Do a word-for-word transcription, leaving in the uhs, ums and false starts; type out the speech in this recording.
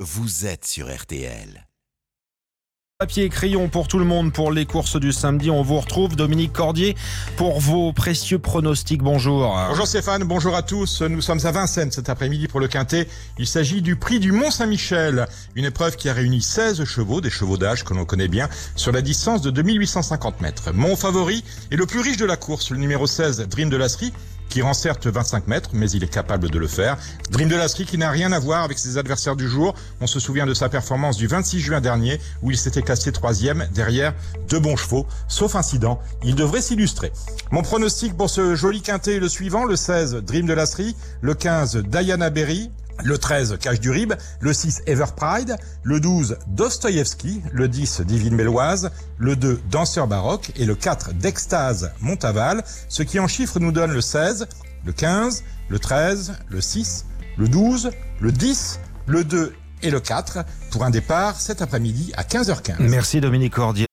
vous êtes sur R T L. Papier et crayon pour tout le monde pour les courses du samedi. On vous retrouve, Dominique Cordier, pour vos précieux pronostics. Bonjour. Bonjour Stéphane, bonjour à tous. Nous sommes à Vincennes cet après-midi pour le Quintet. Il s'agit du prix du Mont-Saint-Michel, une épreuve qui a réuni seize chevaux, des chevaux d'âge que l'on connaît bien, sur la distance de deux mille huit cent cinquante mètres. Mon favori est le plus riche de la course, le numéro seize, Dream de Lasserie, qui rend certes vingt-cinq mètres, mais il est capable de le faire. Dream de Lasserie qui n'a rien à voir avec ses adversaires du jour. On se souvient de sa performance du vingt-six juin dernier, où il s'était classé troisième derrière deux bons chevaux. Sauf incident, il devrait s'illustrer. Mon pronostic pour ce joli quintet est le suivant: le seize, Dream de Lasserie, le quinze, Diana Berry, le treize, Cache du Rib, le six, Everpride, le douze, Dostoïevski, le dix, Divine Méloise, le deux, Danseur Baroque et le quatre, d'Extase Montaval, ce qui en chiffres nous donne le seize, le quinze, le treize, le six, le douze, le dix, le deux et le quatre pour un départ cet après-midi à quinze heures quinze. Merci Dominique Cordier.